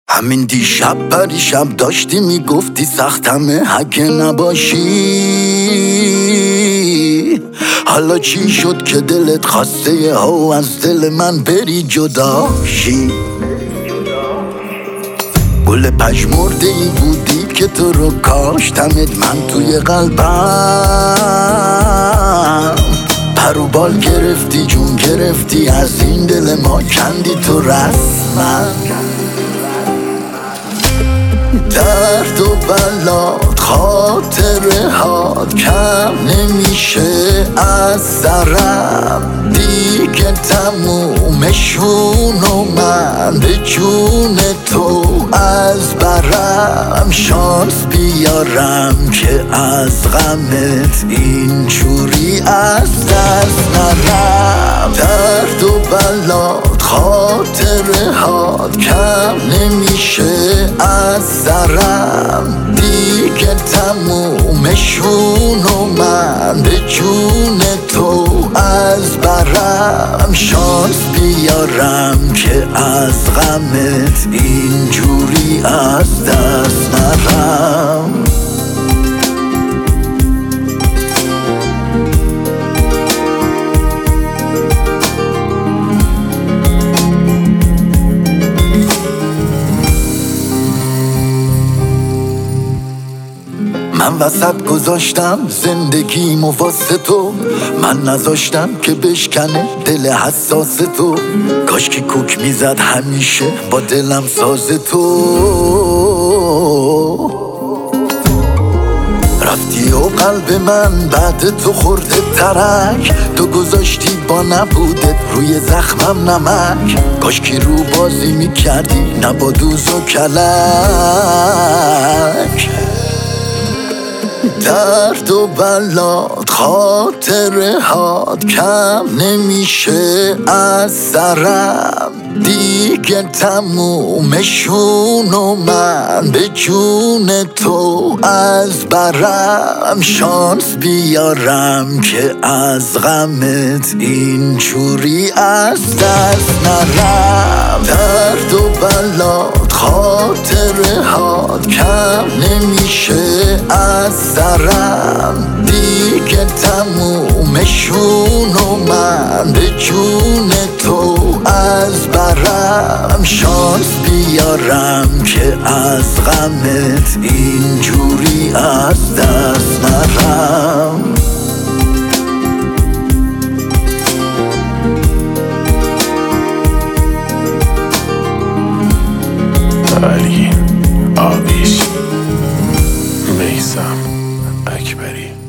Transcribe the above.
همین دیشب پریشب داشتی میگفتی سختمه اگه نباشی. حالا چی شد که دلت خواسته یه ها از دل من بری جداشی؟ گل پژمرده ای بودی که تو رو کاشتمت من توی قلبم. پر و بال گرفتی جون گرفتی از این دل ما کندی تو رسمم. درد و بلات خاطره هات کم نمیشه از سرم دیگه تمومشون و من به جون تو از برم. شانس بیارم که از غمت اینجوری از دست نرم. درد و بلات خاطره هات کم نمیشه از سرم دیگه تمومشون و من به جون تو از برم. شانس بیارم که از غمت اینجوری از دست نرم. من وسط گذاشتم زندگیمو واسه تو، من نذاشتم که بشکنه دل حساس تو. کاش که کوک میزد همیشه با دلم ساز تو. رفتی و قلب من بعد تو خورده ترک، تو گذاشتی با نبودت روی زخمم نمک. کاش که رو بازی میکردی نه با دوز و کلک. درد و بلات خاطره هات کم نمیشه از سرم دیگه تمومشون و من به جون تو از برم. شانس بیارم که از غمت اینجوری از دست نرم. درد و بلات خاطره هات کم نمیشه از سرم دیگه تمومشون و من به جون تو از برم. شانس بیارم که از غمت اینجوری از دست نرم. علی آویش میثم اکبری.